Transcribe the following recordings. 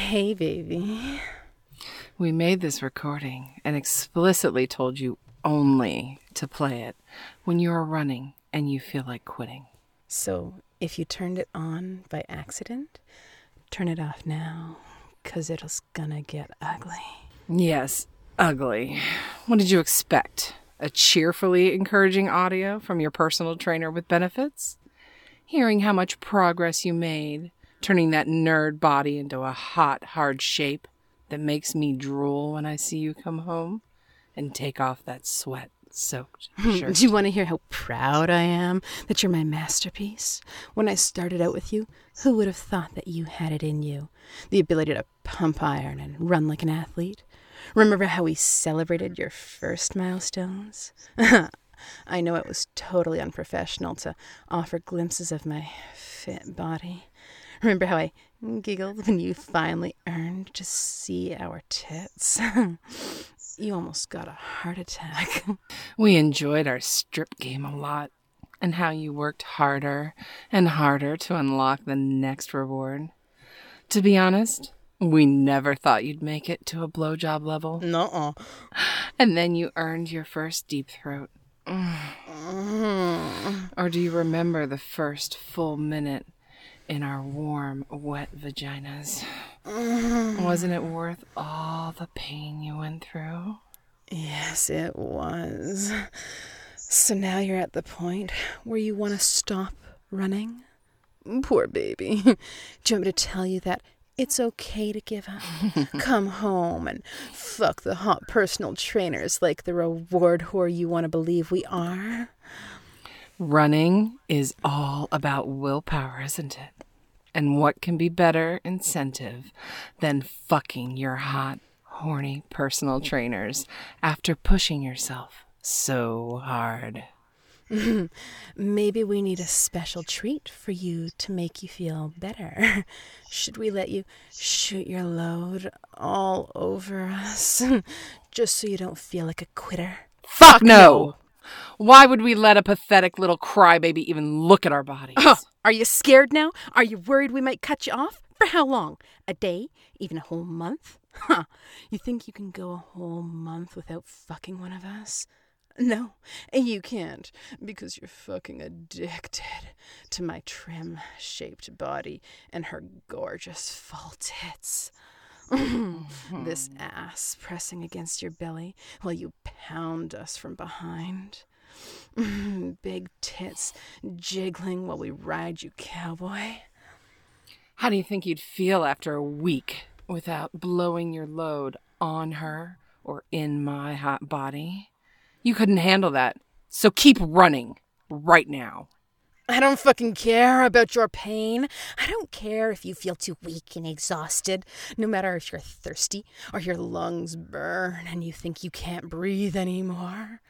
Hey, baby. We made this recording and explicitly told you only to play it when you are running and you feel like quitting. So, if you turned it on by accident, turn it off now, 'cause it's gonna get ugly. Yes, ugly. What did you expect? A cheerfully encouraging audio from your personal trainer with benefits? Hearing how much progress you made, turning that nerd body into a hot, hard shape that makes me drool when I see you come home and take off that sweat-soaked shirt. Do you want to hear how proud I am that you're my masterpiece? When I started out with you, who would have thought that you had it in you? The ability to pump iron and run like an athlete? Remember how we celebrated your first milestones? I know it was totally unprofessional to offer glimpses of my fit body. Remember how I giggled when you finally earned to see our tits? You almost got a heart attack. We enjoyed our strip game a lot, and how you worked harder and harder to unlock the next reward. To be honest, we never thought you'd make it to a blowjob level. Nuh-uh. And then you earned your first deep throat. Or do you remember the first full minute in our warm, wet vaginas? Wasn't it worth all the pain you went through? Yes, it was. So now you're at the point where you want to stop running? Poor baby. Do you want me to tell you that it's okay to give up? Come home and fuck the hot personal trainers like the reward whore you want to believe we are? Running is all about willpower, isn't it? And what can be better incentive than fucking your hot, horny personal trainers after pushing yourself so hard? Maybe we need a special treat for you to make you feel better. Should we let you shoot your load all over us? Just so you don't feel like a quitter? Fuck no! Why would we let a pathetic little crybaby even look at our bodies? Are you scared now? Are you worried we might cut you off? For how long? A day? Even a whole month? Huh. You think you can go a whole month without fucking one of us? No, you can't, because you're fucking addicted to my trim-shaped body and her gorgeous full tits. This ass pressing against your belly while you pound us from behind. Big tits jiggling while we ride you, cowboy. How do you think you'd feel after a week without blowing your load on her or in my hot body? You couldn't handle that, so keep running right now. I don't fucking care about your pain. I don't care if you feel too weak and exhausted. No matter if you're thirsty or your lungs burn and you think you can't breathe anymore.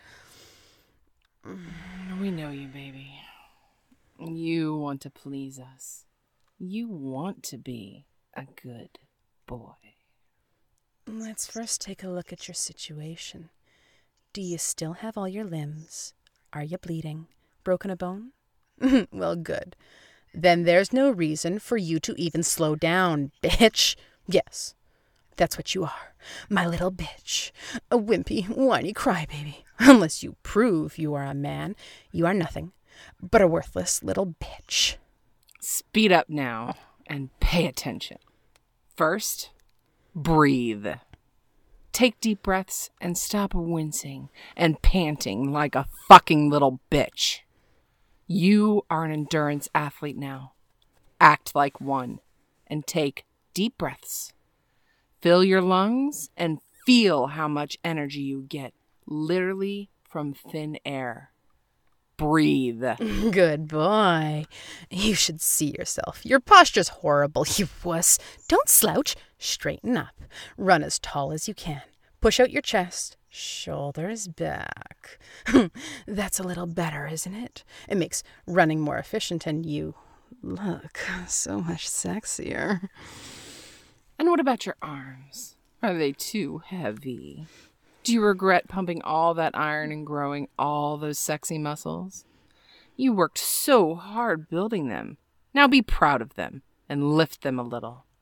We know you, baby. You want to please us. You want to be a good boy. Let's first take a look at your situation. Do you still have all your limbs? Are you bleeding? Broken a bone? Well, good. Then there's no reason for you to even slow down, bitch. Yes, that's what you are. My little bitch. A wimpy, whiny crybaby. Unless you prove you are a man, you are nothing but a worthless little bitch. Speed up now and pay attention. First, breathe. Take deep breaths and stop wincing and panting like a fucking little bitch. You are an endurance athlete now. Act like one and take deep breaths. Fill your lungs and feel how much energy you get, literally from thin air. Breathe. Good boy. You should see yourself. Your posture's horrible, you wuss. Don't slouch. Straighten up. Run as tall as you can. Push out your chest. Shoulders back. That's a little better, isn't it? It makes running more efficient and you look so much sexier. And what about your arms? Are they too heavy? Do you regret pumping all that iron and growing all those sexy muscles? You worked so hard building them. Now be proud of them and lift them a little.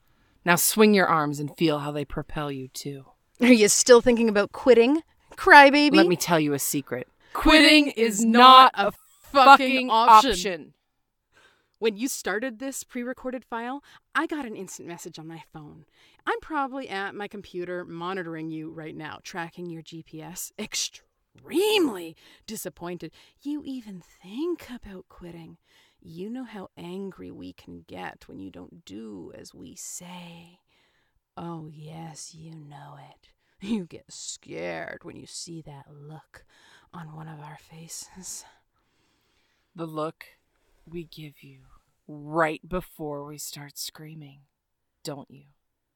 Now swing your arms and feel how they propel you, too. Are you still thinking about quitting, crybaby? Let me tell you a secret. Quitting is not a fucking option. When you started this pre-recorded file, I got an instant message on my phone. I'm probably at my computer monitoring you right now, tracking your GPS. Extremely disappointed you even think about quitting. You know how angry we can get when you don't do as we say. Oh, yes, you know it. You get scared when you see that look on one of our faces. The look we give you right before we start screaming, don't you?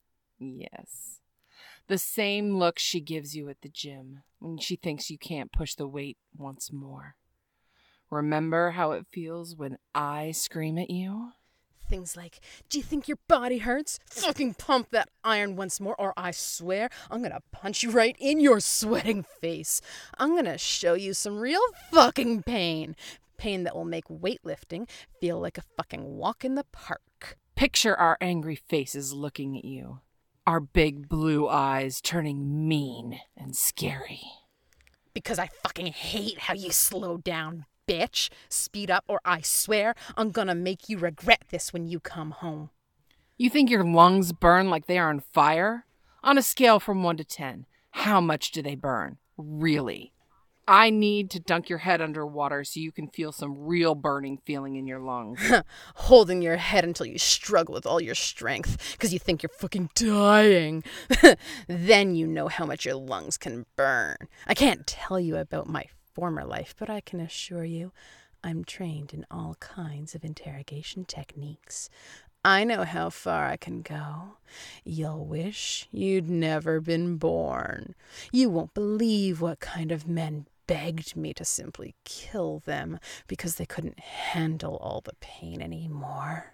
Yes. The same look she gives you at the gym when she thinks you can't push the weight once more. Remember how it feels when I scream at you? Things like, do you think your body hurts? Fucking pump that iron once more, or I swear I'm gonna punch you right in your sweating face. I'm gonna show you some real fucking pain. Pain that will make weightlifting feel like a fucking walk in the park. Picture our angry faces looking at you. Our big blue eyes turning mean and scary. Because I fucking hate how you slow down, bitch. Speed up or I swear I'm gonna make you regret this when you come home. You think your lungs burn like they are on fire? On a scale from 1 to 10, how much do they burn? Really? I need to dunk your head under water so you can feel some real burning feeling in your lungs. Holding your head until you struggle with all your strength because you think you're fucking dying. Then you know how much your lungs can burn. I can't tell you about my former life, but I can assure you I'm trained in all kinds of interrogation techniques. I know how far I can go. You'll wish you'd never been born. You won't believe what kind of men begged me to simply kill them because they couldn't handle all the pain anymore.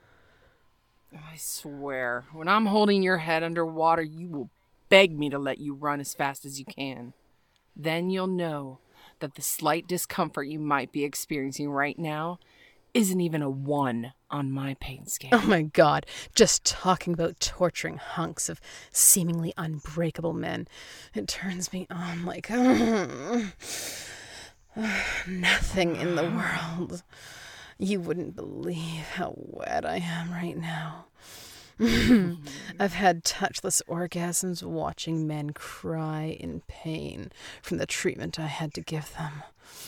I swear, when I'm holding your head underwater, you will beg me to let you run as fast as you can. Then you'll know that the slight discomfort you might be experiencing right now isn't even a 1 on my pain scale. Oh my God, just talking about torturing hunks of seemingly unbreakable men, it turns me on like nothing in the world. You wouldn't believe how wet I am right now. I've had touchless orgasms watching men cry in pain from the treatment I had to give them.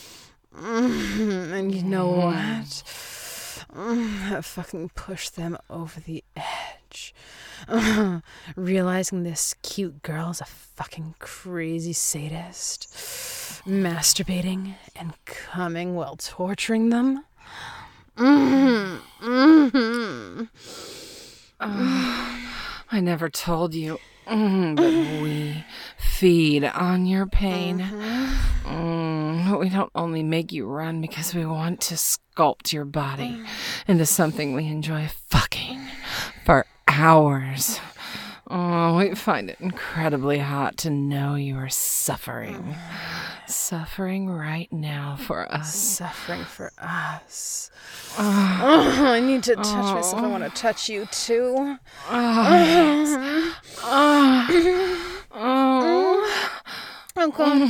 And you know what? I fucking pushed them over the edge. Realizing this cute girl's a fucking crazy sadist. Masturbating and coming while torturing them. I never told you, but we feed on your pain. We don't only make you run because we want to sculpt your body into something we enjoy fucking for hours. We find it incredibly hot to know you are suffering. Suffering right now for us. Suffering for us. I need to touch myself. I want to touch you too. Yes. Oh God.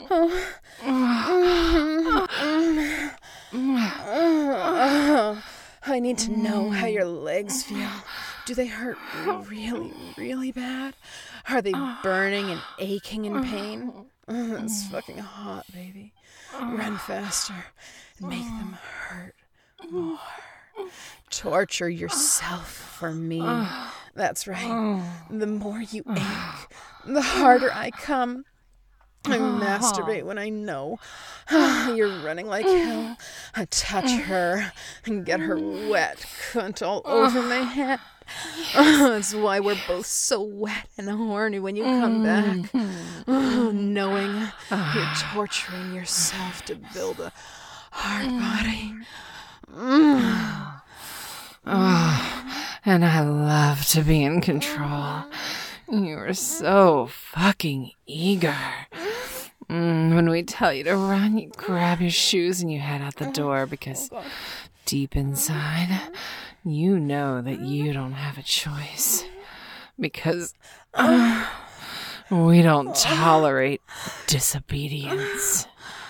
I need to know how your legs feel. Do they hurt really, really bad? Are they burning and aching in pain? It's fucking hot, baby. Run faster and make them hurt more. Torture yourself for me. That's right. The more you ache, the harder I come. I masturbate when I know you're running like hell. I touch her and get her wet cunt all over my head. That's why we're both so wet and horny when you come back. Knowing you're torturing yourself to build a hard body. And I love to be in control. You are so fucking eager. When we tell you to run, you grab your shoes and you head out the door because deep inside, you know that you don't have a choice. Because we don't tolerate disobedience.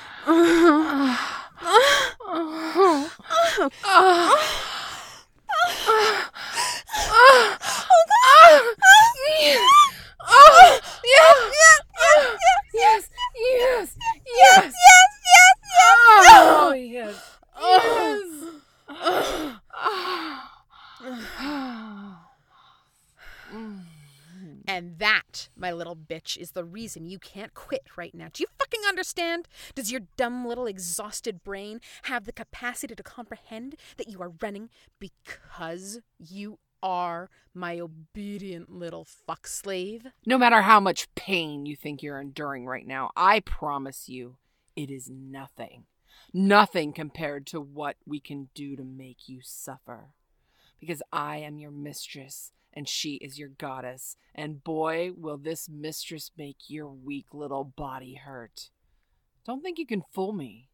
And that, my little bitch, is the reason you can't quit right now. Do you fucking understand? Does your dumb little exhausted brain have the capacity to comprehend that you are running because you are my obedient little fuck slave? No matter how much pain you think you're enduring right now, I promise you it is nothing. Nothing compared to what we can do to make you suffer. Because I am your mistress, and she is your goddess, and boy, will this mistress make your weak little body hurt. Don't think you can fool me.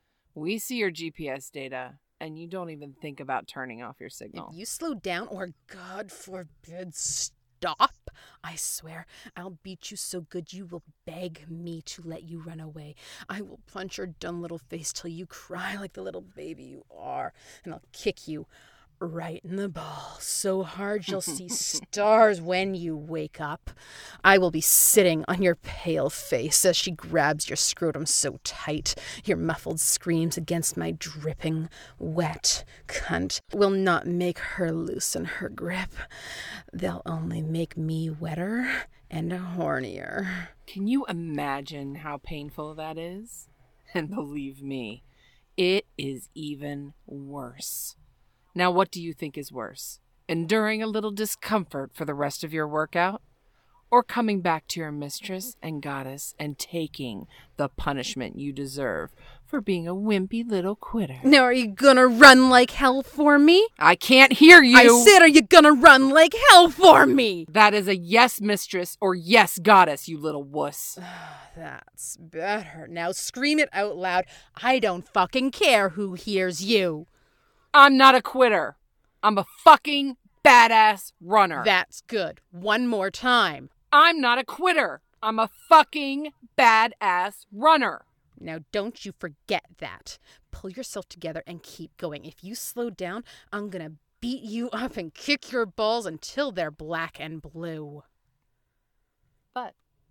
We see your GPS data, and you don't even think about turning off your signal. If you slow down, or God forbid, stop, I swear, I'll beat you so good you will beg me to let you run away. I will punch your dumb little face till you cry like the little baby you are, and I'll kick you right in the ball so hard you'll see stars when you wake up. I will be sitting on your pale face as she grabs your scrotum so tight your muffled screams against my dripping, wet cunt will not make her loosen her grip. They'll only make me wetter and hornier. Can you imagine how painful that is? And believe me, it is even worse. Now, what do you think is worse? Enduring a little discomfort for the rest of your workout? Or coming back to your mistress and goddess and taking the punishment you deserve for being a wimpy little quitter? Now, are you gonna run like hell for me? I can't hear you! I said, are you gonna run like hell for me? That is a yes, mistress, or yes, goddess, you little wuss. That's better. Now scream it out loud. I don't fucking care who hears you. I'm not a quitter. I'm a fucking badass runner. That's good. One more time. I'm not a quitter. I'm a fucking badass runner. Now don't you forget that. Pull yourself together and keep going. If you slow down, I'm gonna beat you up and kick your balls until they're black and blue. But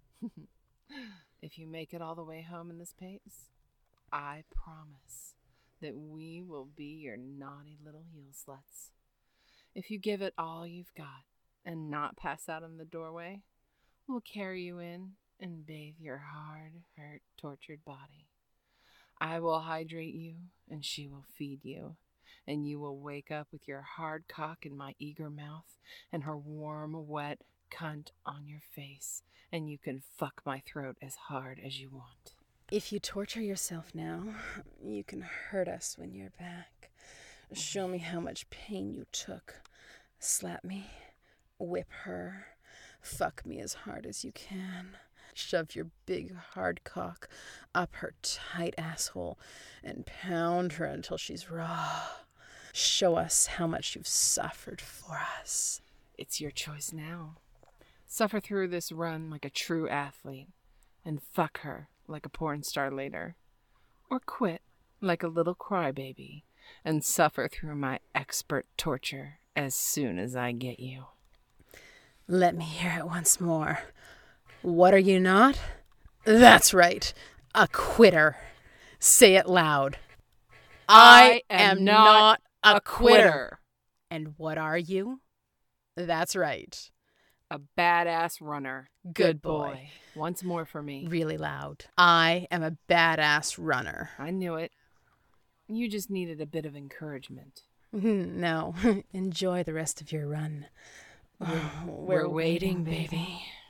if you make it all the way home in this pace, I promise that we will be your naughty little heel sluts. If you give it all you've got and not pass out in the doorway, we'll carry you in and bathe your hard, hurt, tortured body. I will hydrate you and she will feed you, and you will wake up with your hard cock in my eager mouth and her warm, wet cunt on your face, and you can fuck my throat as hard as you want. If you torture yourself now, you can hurt us when you're back. Show me how much pain you took. Slap me, whip her, fuck me as hard as you can. Shove your big hard cock up her tight asshole and pound her until she's raw. Show us how much you've suffered for us. It's your choice now. Suffer through this run like a true athlete and fuck her like a porn star later. Or quit like a little crybaby and suffer through my expert torture as soon as I get you. Let me hear it once more. What are you not? That's right, a quitter. Say it loud. I am not a quitter. And what are you? That's right. A badass runner. Good boy. Once more for me. Really loud. I am a badass runner. I knew it. You just needed a bit of encouragement. No, enjoy the rest of your run. We're waiting, baby.